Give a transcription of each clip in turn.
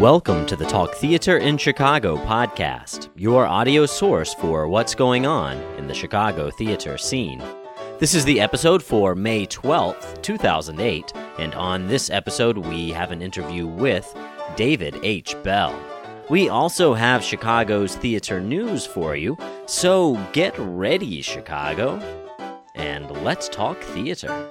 Welcome to the Talk Theater in Chicago podcast, your audio source for what's going on in the Chicago theater scene. This is the episode for May 12th, 2008, and on this episode we have an interview with David H. Bell. We also have Chicago's theater news for you, so get ready, Chicago, and let's talk theater.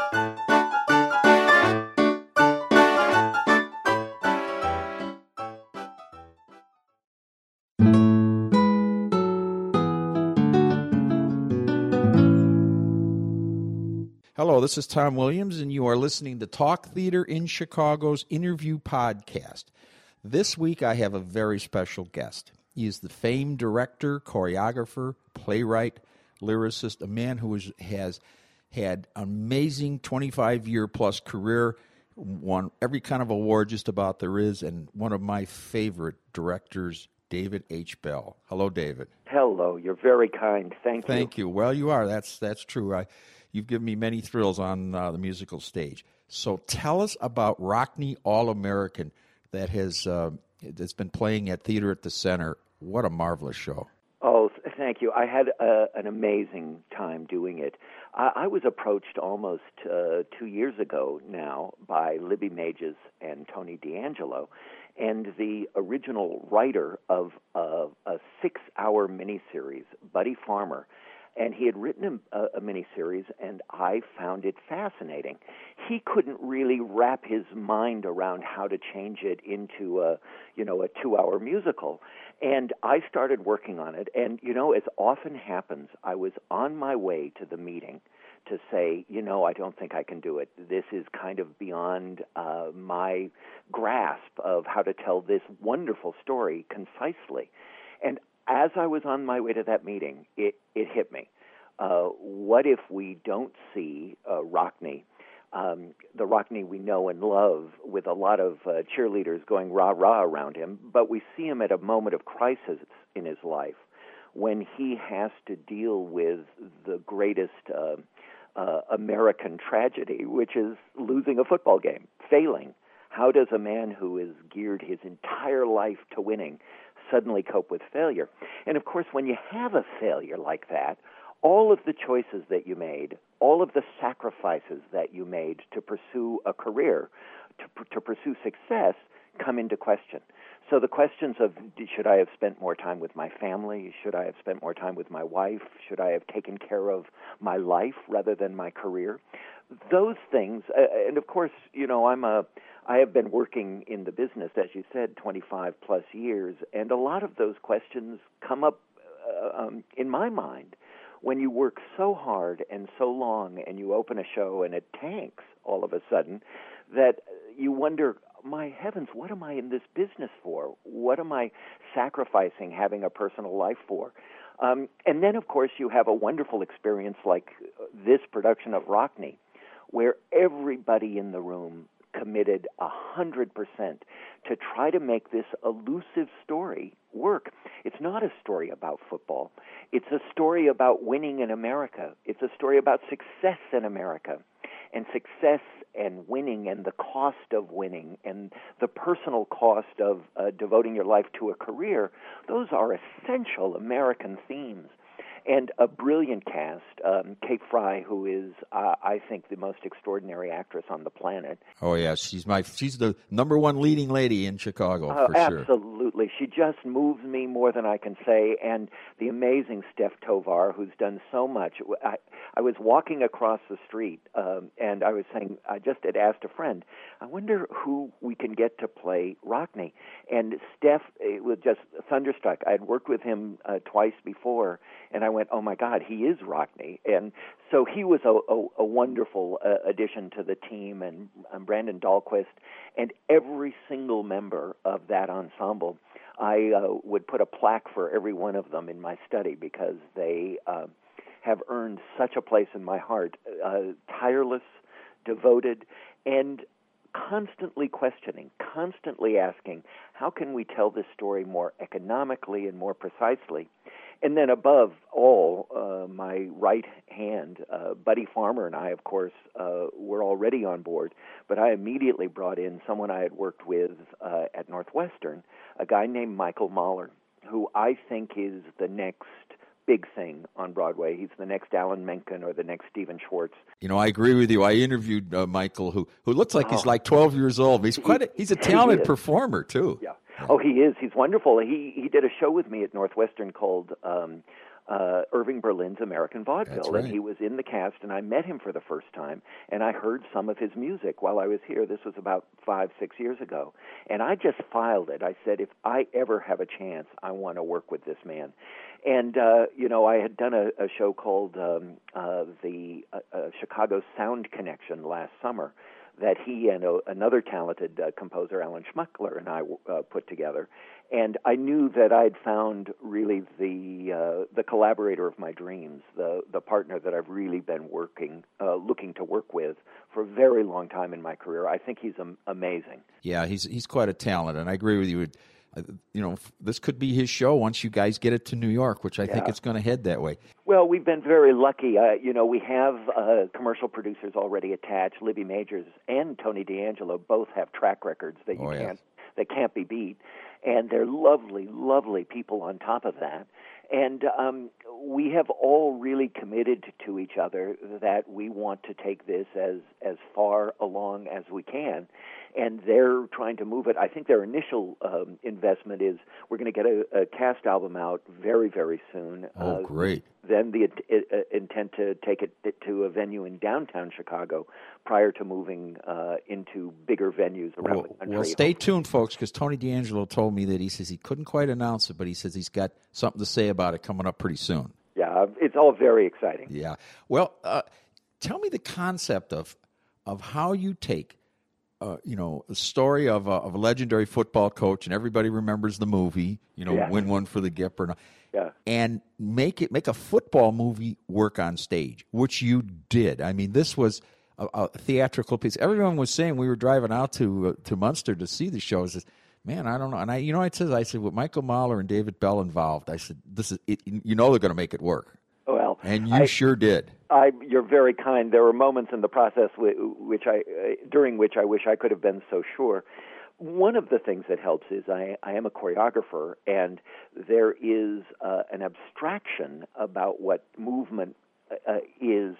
Hello, this is Tom Williams, and you are listening to Talk Theater in Chicago's interview podcast. This week, I have a very special guest. He is the famed director, choreographer, playwright, lyricist, a man who has had an amazing 25-year-plus career, won every kind of award just about there is, and one of my favorite directors, David H. Bell. Hello, David. Hello. You're very kind. Thank you. Thank you. Well, you are. That's true. You've given me many thrills on the musical stage. So tell us about Rockne All-American that's been playing at Theater at the Center. What a marvelous show. Oh, thank you. I had an amazing time doing it. I was approached almost 2 years ago now by Libby Mages and Tony D'Angelo, and the original writer of a 6-hour miniseries, Buddy Farmer. And he had written a miniseries, and I found it fascinating. He couldn't really wrap his mind around how to change it into a 2-hour musical. And I started working on it. And, as often happens, I was on my way to the meeting to say, I don't think I can do it. This is kind of beyond my grasp of how to tell this wonderful story concisely. And as I was on my way to that meeting, it hit me. What if we don't see Rockne, the Rockne we know and love, with a lot of cheerleaders going rah-rah around him, but we see him at a moment of crisis in his life when he has to deal with the greatest American tragedy, which is losing a football game, failing. How does a man who has geared his entire life to winning suddenly cope with failure? And of course, when you have a failure like that, all of the choices that you made, all of the sacrifices that you made to pursue a career, to pursue success, come into question. So the questions of, should I have spent more time with my family? Should I have spent more time with my wife? Should I have taken care of my life rather than my career? Those things, and of course, I have been working in the business, as you said, 25 plus years, and a lot of those questions come up in my mind when you work so hard and so long and you open a show and it tanks all of a sudden, that you wonder, my heavens, what am I in this business for? What am I sacrificing having a personal life for? And then, of course, you have a wonderful experience like this production of Rockne, where everybody in the room committed 100% to try to make this elusive story work. It's not a story about football. It's a story about winning in America. It's a story about success in America. And success and winning and the cost of winning and the personal cost of devoting your life to a career, those are essential American themes. And a brilliant cast, Kate Fry, who is, I think, the most extraordinary actress on the planet. Oh, yeah, she's the number one leading lady in Chicago, for sure. Absolutely. She just moves me more than I can say. And the amazing Steph Tovar, who's done so much. I was walking across the street, and I was saying, I just had asked a friend, I wonder who we can get to play Rockne. And Steph was just thunderstruck. I had worked with him twice before, and I went, oh, my God, he is Rockne. And so he was a wonderful addition to the team, and Brandon Dahlquist, and every single member of that ensemble. I would put a plaque for every one of them in my study because they have earned such a place in my heart, tireless, devoted, and constantly questioning, constantly asking, how can we tell this story more economically and more precisely? And then above all, my right hand, Buddy Farmer and I, of course, were already on board, but I immediately brought in someone I had worked with at Northwestern, a guy named Michael Mahler, who I think is the next big thing on Broadway. He's the next Alan Menken or the next Stephen Schwartz. You know, I agree with you. I interviewed Michael, who looks like he's like 12 years old. He's a talented performer, too. Yeah. Oh, he is. He's wonderful. He did a show with me at Northwestern called Irving Berlin's American Vaudeville. That's right. And he was in the cast, and I met him for the first time, and I heard some of his music while I was here. This was about 5-6 years ago. And I just filed it. I said, if I ever have a chance, I want to work with this man. And, I had done a show called the Chicago Sound Connection last summer that he and another talented composer, Alan Schmuckler, and I put together. And I knew that I'd found really the collaborator of my dreams, the partner that I've really been looking to work with for a very long time in my career. I think he's amazing. Yeah, he's quite a talent, and I agree with you. This could be his show once you guys get it to New York, which I think it's going to head that way. Well, we've been very lucky. We have commercial producers already attached. Libby Majors and Tony D'Angelo both have track records that that can't be beat, and they're lovely, lovely people on top of that. And we have all really committed to each other that we want to take this as far along as we can. And they're trying to move it. I think their initial investment is we're going to get a cast album out very, very soon. Oh, great. Then the intent to take it to a venue in downtown Chicago prior to moving into bigger venues around the country. Well, stay tuned, folks, because Tony D'Angelo told me that he says he couldn't quite announce it, but he says he's got something to say about it coming up pretty soon. Yeah, it's all very exciting. Yeah. Well, tell me the concept of how you take a story of a legendary football coach, and everybody remembers the movie, Win One for the Gipper, and make a football movie work on stage, which you did. I mean, this was a theatrical piece. Everyone was saying, we were driving out to Munster to see the show, says, man, I don't know. And I said, with Michael Mahler and David Bell involved, I said, this is it. They're going to make it work. Well, and you sure did. You're very kind. There were moments in the process during which I wish I could have been so sure. One of the things that helps is I am a choreographer, and there is an abstraction about what movement is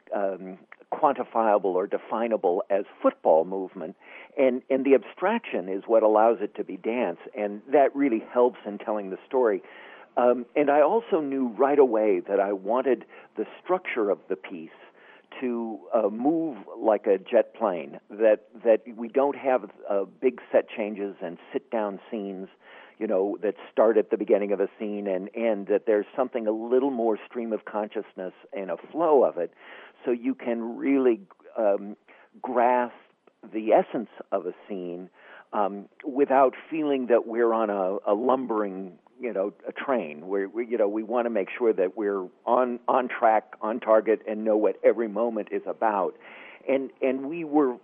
quantifiable or definable as football movement, and the abstraction is what allows it to be dance, and that really helps in telling the story. And I also knew right away that I wanted the structure of the piece to move like a jet plane, that we don't have big set changes and sit-down scenes, that start at the beginning of a scene and end, that there's something a little more stream of consciousness and a flow of it, so you can really grasp the essence of a scene without feeling that we're on a lumbering a train where we want to make sure that we're on track, on target, and know what every moment is about. And we were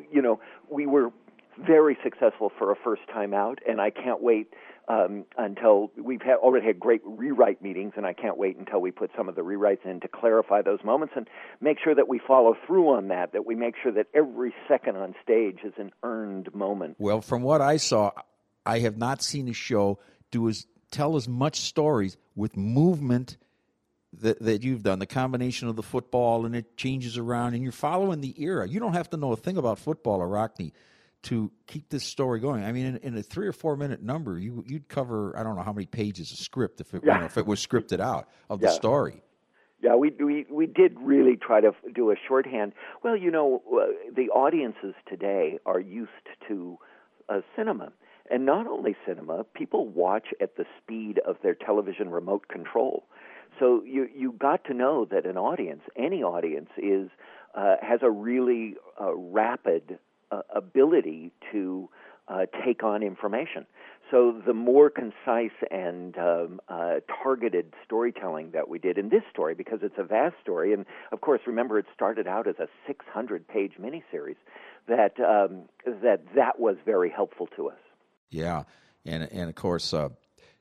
very successful for a first time out, and I can't wait until we've already had great rewrite meetings, and I can't wait until we put some of the rewrites in to clarify those moments and make sure that we follow through on that we make sure that every second on stage is an earned moment. Well, from what I saw, I have not seen a show tell as much stories with movement that you've done, the combination of the football, and it changes around, and you're following the era. You don't have to know a thing about football or Rockne to keep this story going. I mean, in a 3 or 4 minute number, you'd cover, I don't know how many pages of script if it was scripted out of the story. Yeah, we did really try to do a shorthand. Well, the audiences today are used to cinema. And not only cinema, people watch at the speed of their television remote control. So you got to know that an audience, any audience, has a really rapid ability to take on information. So the more concise and targeted storytelling that we did in this story, because it's a vast story, and of course, remember, it started out as a 600-page miniseries, that was very helpful to us. Yeah, and of course,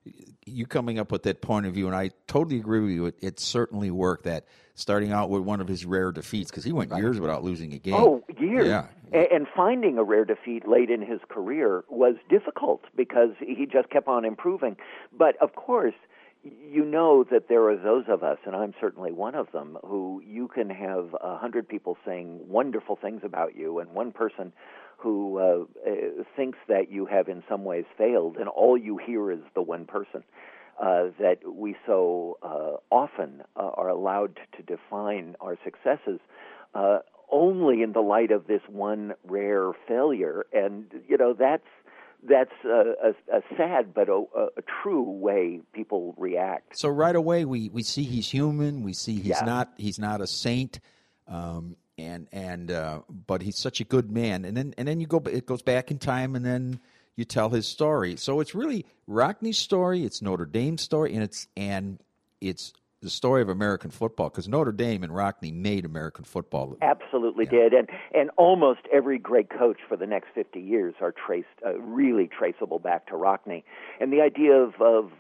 you coming up with that point of view, and I totally agree with you. It certainly worked, that starting out with one of his rare defeats, because he went years without losing a game. Oh, years. Yeah. And finding a rare defeat late in his career was difficult because he just kept on improving. But, of course, you know that there are those of us, and I'm certainly one of them, who you can have 100 people saying wonderful things about you and one person who thinks that you have in some ways failed, and all you hear is the one person. That we so often are allowed to define our successes only in the light of this one rare failure. And, you know, that's a sad but a true way people react. So right away we see he's human. We see he's not a saint, but he's such a good man. And then it goes back in time, and then you tell his story. So it's really Rockne's story, it's Notre Dame's story, and it's the story of American football, because Notre Dame and Rockne made American football. Absolutely did, and almost every great coach for the next 50 years are really traceable back to Rockne. And the idea of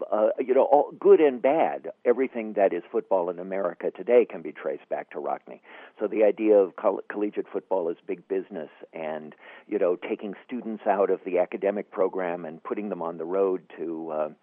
all good and bad, everything that is football in America today can be traced back to Rockne. So the idea of collegiate football as big business, and taking students out of the academic program and putting them on the road to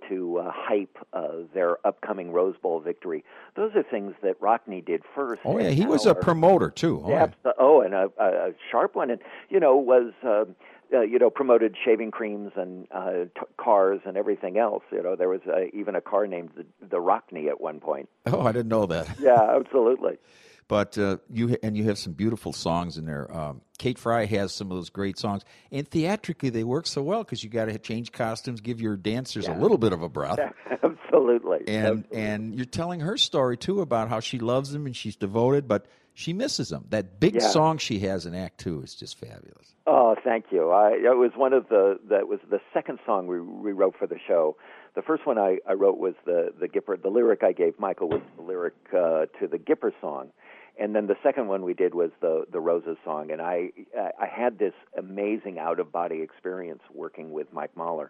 hype their upcoming Rose Bowl victory. Those are things that Rockne did first. Oh, yeah, he was a promoter, too. And a sharp one. And, was, promoted shaving creams and cars and everything else. There was even a car named the Rockne at one point. Oh, I didn't know that. Yeah, absolutely. But you have some beautiful songs in there. Kate Fry has some of those great songs, and theatrically they work so well because you got to change costumes, give your dancers a little bit of a breath. Absolutely. And you're telling her story too about how she loves him and she's devoted, but she misses him. That big song she has in Act 2 is just fabulous. Oh, thank you. It was that was the second song we wrote for the show. The first one I wrote was the Gipper. The lyric I gave Michael was the lyric to the Gipper song. And then the second one we did was the Roses song, and I had this amazing out-of-body experience working with Mike Mahler,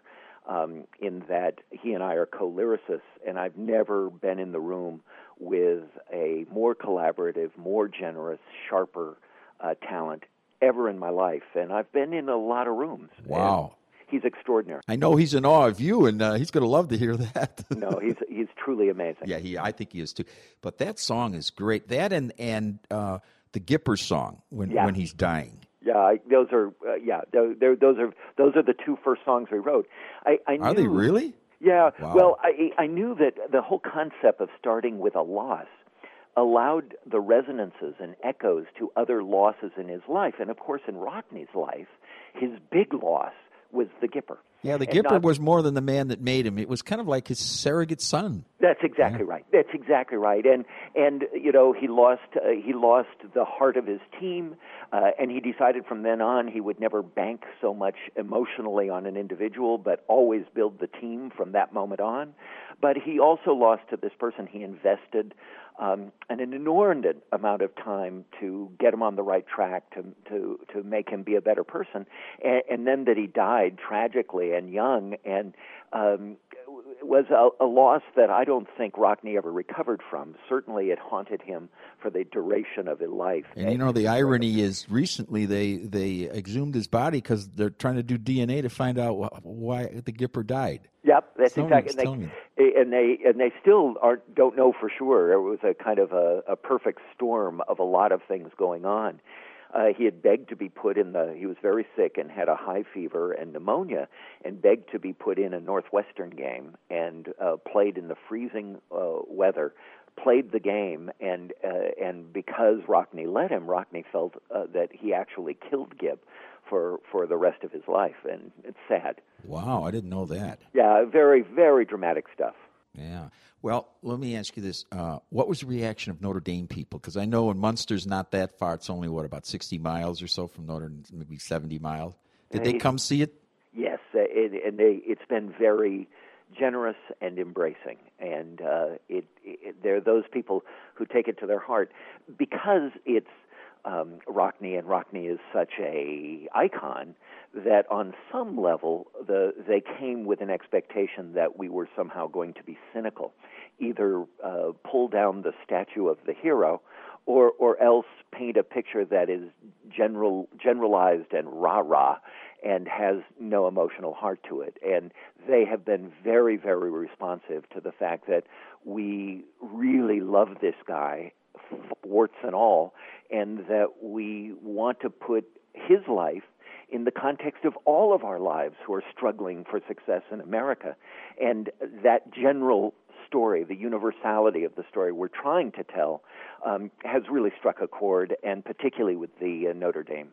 in that he and I are co-lyricists, and I've never been in the room with a more collaborative, more generous, sharper talent ever in my life, and I've been in a lot of rooms. Wow. He's extraordinary. I know he's in awe of you, and he's going to love to hear that. No, he's truly amazing. Yeah, I think he is too. But that song is great. That and the Gipper song when he's dying. Yeah, those are those are the two first songs we wrote. I knew, are they really? Yeah. Wow. Well, I knew that the whole concept of starting with a loss allowed the resonances and echoes to other losses in his life, and of course in Rockne's life, his big loss was the Gipper. Yeah, the Gipper was more than the man that made him. It was kind of like his surrogate son. That's exactly right. That's exactly right. And he lost the heart of his team, and he decided from then on he would never bank so much emotionally on an individual, but always build the team from that moment on. But he also lost to this person he invested an inordinate amount of time to get him on the right track, to make him be a better person, and then that he died tragically and young, and was a loss that I don't think Rockne ever recovered from. Certainly it haunted him for the duration of his life. And the irony is recently they exhumed his body because they're trying to do DNA to find out why the Gipper died. Yep, that's exactly. And they still don't know for sure. It was a kind of a perfect storm of a lot of things going on. He had begged to be put in he was very sick and had a high fever and pneumonia, and begged to be put in a Northwestern game, and played in the freezing weather, played the game, and because Rockne let him, Rockne felt that he actually killed Gibb for the rest of his life, and it's sad. Wow, I didn't know that. Yeah, very, very dramatic stuff. Yeah. Well, let me ask you this. What was the reaction of Notre Dame people? Because I know in Munster's not that far. It's only, about 60 miles or so from Notre Dame, maybe 70 miles. Did they come see it? Yes, it's been very generous and embracing. And there are those people who take it to their heart because it's Rockne, and Rockne is such a icon that on some level they came with an expectation that we were somehow going to be cynical, either pull down the statue of the hero or else paint a picture that is generalized and rah-rah and has no emotional heart to it. And they have been very, very responsive to the fact that we really love this guy, warts and all, and that we want to put his life in the context of all of our lives who are struggling for success in America. And that general story, the universality of the story we're trying to tell, has really struck a chord, and particularly with the Notre Dame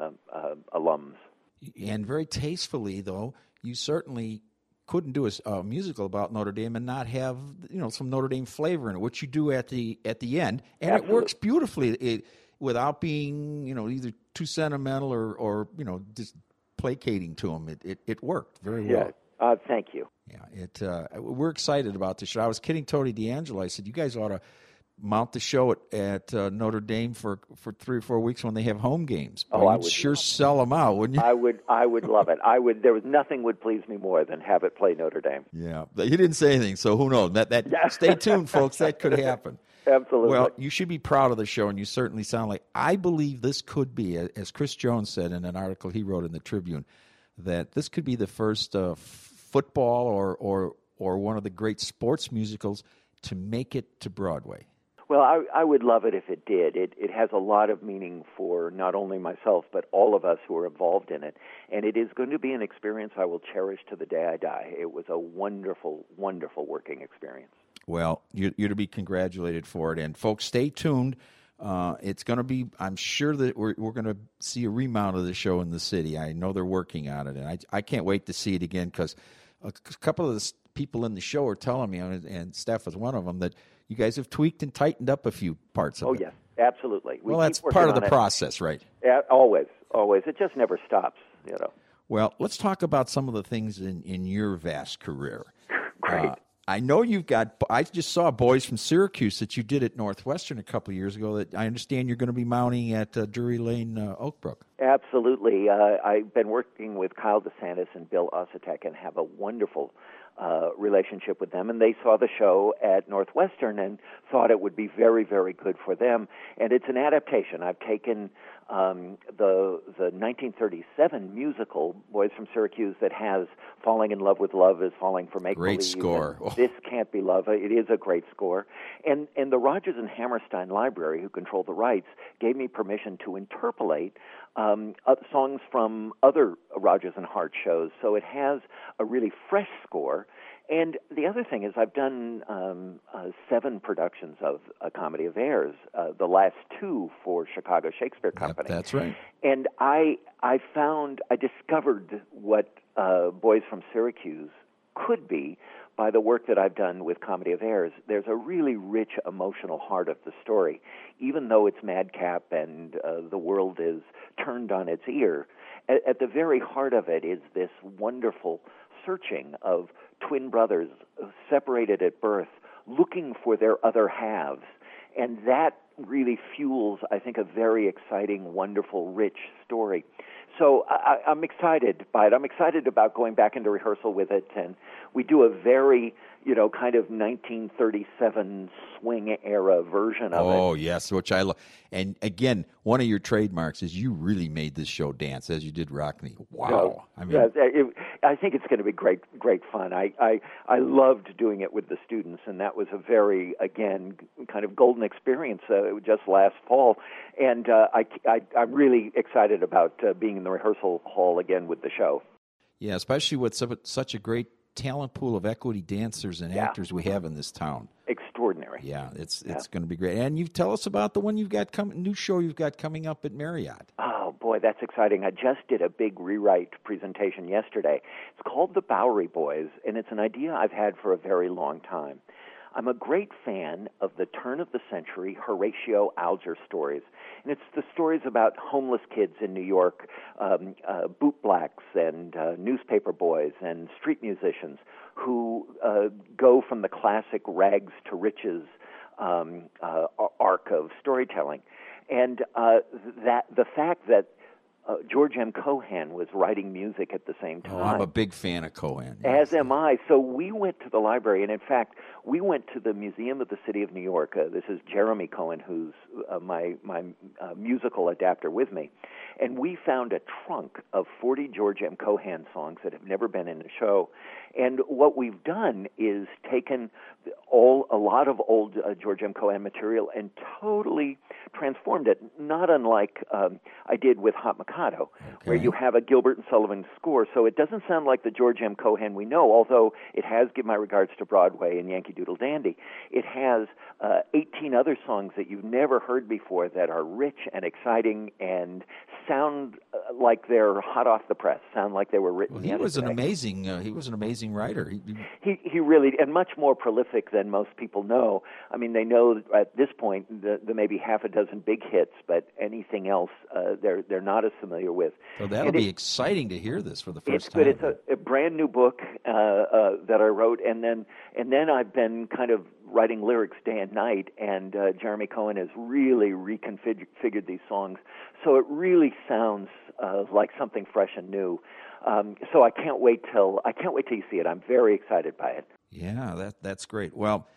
alums. And very tastefully, though, you certainly couldn't do a musical about Notre Dame and not have some Notre Dame flavor in it, which you do at the end, and Absolutely. It works beautifully without being either too sentimental or just placating to them. It worked very well. Yeah, thank you. Yeah, we're excited about the show. I was kidding Tony D'Angelo. I said, you guys ought to mount the show at Notre Dame for 3 or 4 weeks when they have home games. I You'd would sure sell them out, wouldn't you? I would love it. There was nothing would please me more than have it play Notre Dame. Yeah, but he didn't say anything, so who knows? Stay tuned, folks. That could happen. Absolutely. Well, you should be proud of the show, and you certainly sound like. I believe this could be, as Chris Jones said in an article he wrote in the Tribune, that this could be the first football or one of the great sports musicals to make it to Broadway. Well, I would love it if it did. It has a lot of meaning for not only myself, but all of us who are involved in it. And it is going to be an experience I will cherish to the day I die. It was a wonderful, wonderful working experience. Well, you're to be congratulated for it. And folks, stay tuned. It's going to be, I'm sure that we're going to see a remount of the show in the city. I know they're working on it. And I can't wait to see it again because a couple of the people in the show are telling me, and Steph is one of them, that you guys have tweaked and tightened up a few parts of it. Oh, yes, absolutely. Well, that's part of the process, right? Yeah, always. It just never stops, Well, let's talk about some of the things in your vast career. Great. I know I just saw Boys from Syracuse that you did at Northwestern a couple of years ago that I understand you're going to be mounting at Drury Lane, Oakbrook. Absolutely. I've been working with Kyle DeSantis and Bill Osetek and have a wonderful relationship with them, and they saw the show at Northwestern and thought it would be very, very good for them. And it's an adaptation. I've taken the 1937 musical Boys from Syracuse that has "Falling in Love with Love is Falling for Make Believe." Great score. This Can't Be Love. It is a great score. And the Rodgers and Hammerstein Library, who control the rights, gave me permission to interpolate songs from other Rodgers and Hart shows. So it has a really fresh score. And the other thing is I've done 7 productions of A Comedy of Errors, the last 2 for Chicago Shakespeare Company. Yep, that's right. And I discovered what Boys from Syracuse could be by the work that I've done with Comedy of Errors. There's a really rich emotional heart of the story. Even though it's madcap and the world is turned on its ear, at the very heart of it is this wonderful searching of twin brothers separated at birth, looking for their other halves. And that really fuels, I think, a very exciting, wonderful, rich story. So I'm excited by it. I'm excited about going back into rehearsal with it. And we do a very, kind of 1937 swing era version of it. Oh, yes, which I love. And again, one of your trademarks is you really made this show dance, as you did Rockne. Wow. I think it's going to be great fun. I loved doing it with the students, and that was a very, again, kind of golden experience just last fall. And I'm really excited about being in the rehearsal hall again with the show. Yeah, especially with such a great talent pool of equity dancers and actors we have in this town. Extraordinary. Yeah, it's going to be great. And you tell us about the one you've got new show you've got coming up at Marriott. Oh boy, that's exciting! I just did a big rewrite presentation yesterday. It's called The Bowery Boys, and it's an idea I've had for a very long time. I'm a great fan of the turn-of-the-century Horatio Alger stories, and it's the stories about homeless kids in New York, bootblacks and newspaper boys and street musicians who go from the classic rags to riches arc of storytelling. And that the fact that George M. Cohan was writing music at the same time. Oh, I'm a big fan of Cohan. As am I. So we went to the library, and in fact, we went to the Museum of the City of New York. This is Jeremy Cohen, who's my musical adapter with me. And we found a trunk of 40 George M. Cohan songs that have never been in a show. And what we've done is taken a lot of old George M. Cohan material and totally transformed it, not unlike I did with Hot Mikado, where you have a Gilbert and Sullivan score. So it doesn't sound like the George M. Cohan we know, although it has Give My Regards to Broadway and Yankee Doodle Dandy. It has 18 other songs that you've never heard before that are rich and exciting and sound like they're hot off the press, sound like they were written yesterday. He was an amazing writer. He really, and much more prolific than most people know. I mean, they know at this point the maybe half a dozen big hits, but anything else they're not as familiar with. So that'll be exciting to hear this for the first time. It's good. It's a brand new book that I wrote, and then I've been kind of writing lyrics day and night, and Jeremy Cohen has really reconfigured these songs, so it really sounds like something fresh and new. So I can't wait till you see it. I'm very excited by it. Yeah, that's great. Well,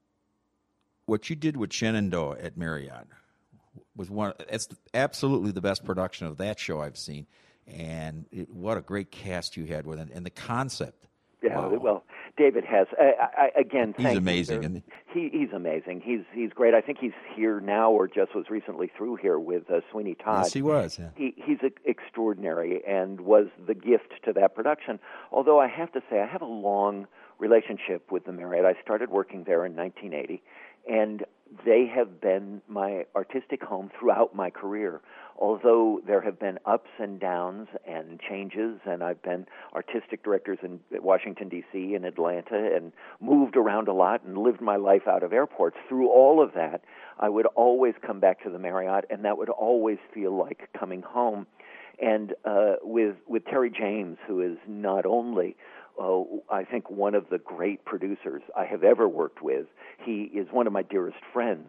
what you did with Shenandoah at Marriott was it's absolutely the best production of that show I've seen, and what a great cast you had with it, and the concept. Yeah, wow. Well, David Hess, again, he's amazing. He's amazing. He's great. I think he's here now, or just was recently through here with Sweeney Todd. Yes, he was. Yeah. He's extraordinary and was the gift to that production. Although I have to say, I have a long relationship with the Marriott. I started working there in 1980, and they have been my artistic home throughout my career. Although there have been ups and downs and changes, and I've been artistic directors in Washington, D.C. and Atlanta, and moved around a lot and lived my life out of airports, through all of that, I would always come back to the Marriott, and that would always feel like coming home. And with Terry James, who is not only I think one of the great producers I have ever worked with, he is one of my dearest friends.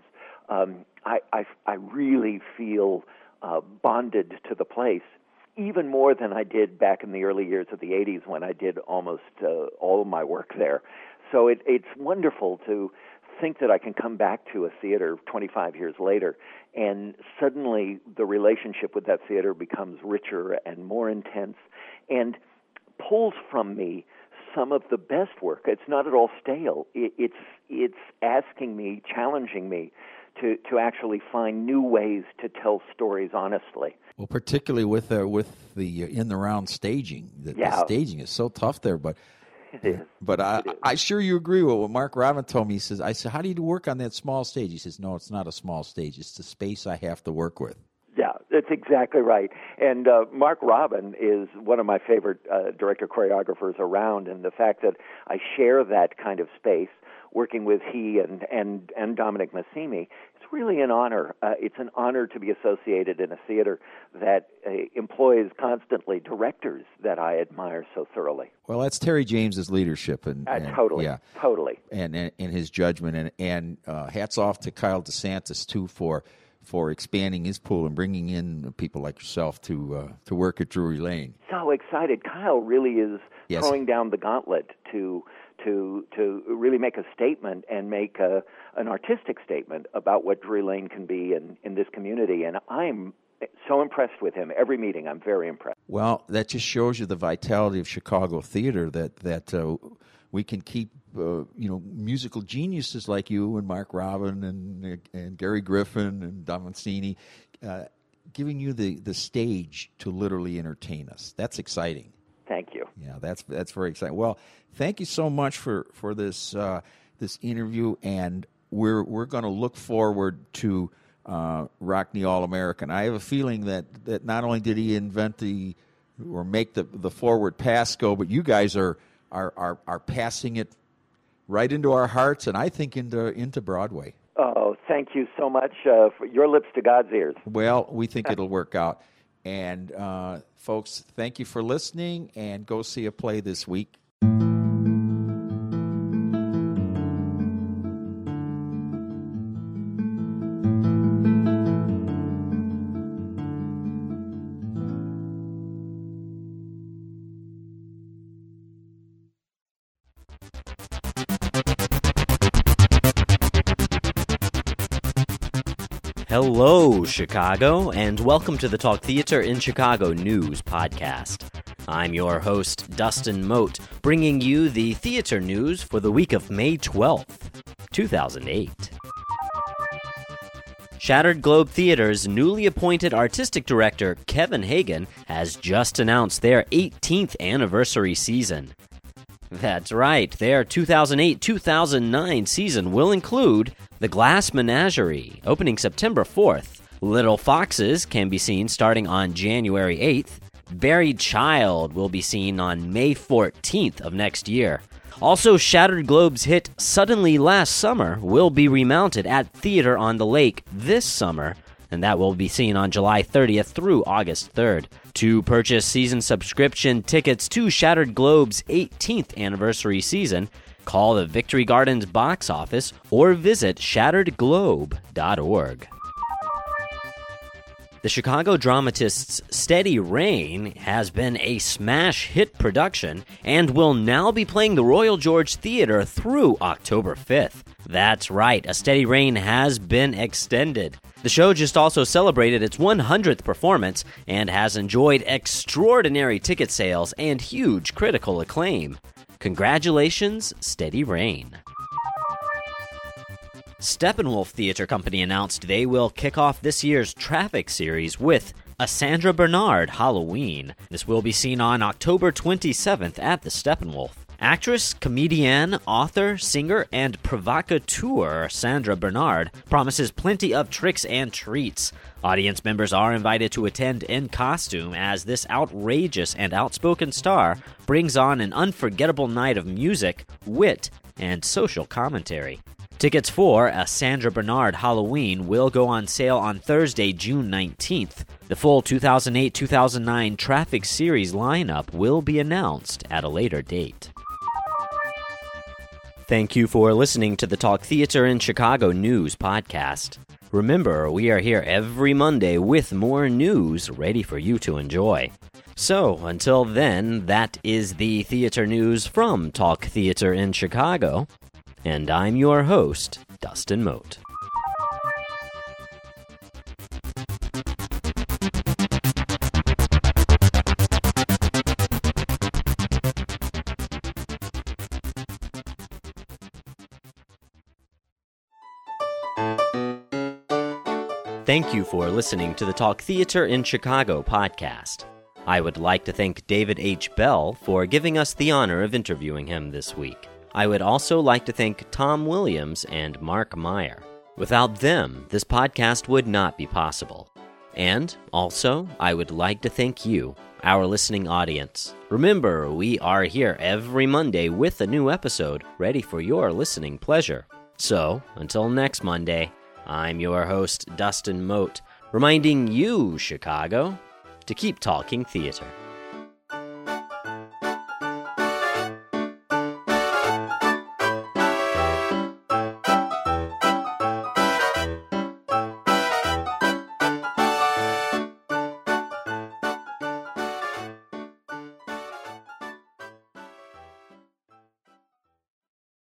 I really feel bonded to the place, even more than I did back in the early years of the 80s when I did almost all of my work there. So it's wonderful to think that I can come back to a theater 25 years later, and suddenly the relationship with that theater becomes richer and more intense and pulls from me some of the best work. It's not at all stale. It's asking me, challenging me to actually find new ways to tell stories honestly. Well, particularly with the in the round staging. The staging is so tough there, but it is. But I sure you agree with what Mark Robin told me. He says, I said, how do you work on that small stage? He says, no, it's not a small stage. It's the space I have to work with. Yeah, that's exactly right. And Mark Robin is one of my favorite director-choreographers around, and the fact that I share that kind of space working with he and Dominic Massimi, it's really an honor. It's an honor to be associated in a theater that employs constantly directors that I admire so thoroughly. Well, that's Terry James's leadership, and totally, and his judgment, and hats off to Kyle DeSantis too for expanding his pool and bringing in people like yourself to work at Drury Lane. So excited. Kyle really is throwing down the gauntlet to really make a statement and make an artistic statement about what Drury Lane can be in this community. And I'm so impressed with him. Every meeting, I'm very impressed. Well, that just shows you the vitality of Chicago theater, that we can keep musical geniuses like you and Mark Robin and Gary Griffin and Don Mancini giving you the stage to literally entertain us. That's exciting. Thank you. Yeah, that's very exciting. Well, thank you so much for this this interview, and we're going to look forward to Rockne All-American. I have a feeling that not only did he invent or make the forward pass go, but you guys are passing it right into our hearts, and I think into Broadway. Oh, thank you so much. Your lips to God's ears. Well, we think it'll work out. And folks, thank you for listening, and go see a play this week. Hello, Chicago, and welcome to the Talk Theater in Chicago News podcast. I'm your host, Dustin Mote, bringing you the theater news for the week of May 12th, 2008. Shattered Globe Theater's newly appointed artistic director, Kevin Hagen, has just announced their 18th anniversary season. That's right, their 2008-2009 season will include The Glass Menagerie, opening September 4th. Little Foxes can be seen starting on January 8th. Buried Child will be seen on May 14th of next year. Also, Shattered Globe's hit Suddenly Last Summer will be remounted at Theater on the Lake this summer, and that will be seen on July 30th through August 3rd. To purchase season subscription tickets to Shattered Globe's 18th anniversary season, call the Victory Gardens box office or visit shatteredglobe.org. The Chicago dramatist's Steady Rain has been a smash hit production and will now be playing the Royal George Theater through October 5th. That's right, A Steady Rain has been extended. The show just also celebrated its 100th performance and has enjoyed extraordinary ticket sales and huge critical acclaim. Congratulations, Steady Rain. Steppenwolf Theater Company announced they will kick off this year's Traffic series with A Sandra Bernard Halloween. This will be seen on October 27th at the Steppenwolf. Actress, comedian, author, singer, and provocateur Sandra Bernard promises plenty of tricks and treats. Audience members are invited to attend in costume as this outrageous and outspoken star brings on an unforgettable night of music, wit, and social commentary. Tickets for A Sandra Bernard Halloween will go on sale on Thursday, June 19th. The full 2008-2009 Traffic series lineup will be announced at a later date. Thank you for listening to the Talk Theater in Chicago News podcast. Remember, we are here every Monday with more news ready for you to enjoy. So, until then, that is the theater news from Talk Theater in Chicago. And I'm your host, Dustin Mote. Thank you for listening to the Talk Theater in Chicago podcast. I would like to thank David H. Bell for giving us the honor of interviewing him this week. I would also like to thank Tom Williams and Mark Meyer. Without them, this podcast would not be possible. And also, I would like to thank you, our listening audience. Remember, we are here every Monday with a new episode ready for your listening pleasure. So, until next Monday, I'm your host, Dustin Mote, reminding you, Chicago, to keep talking theater.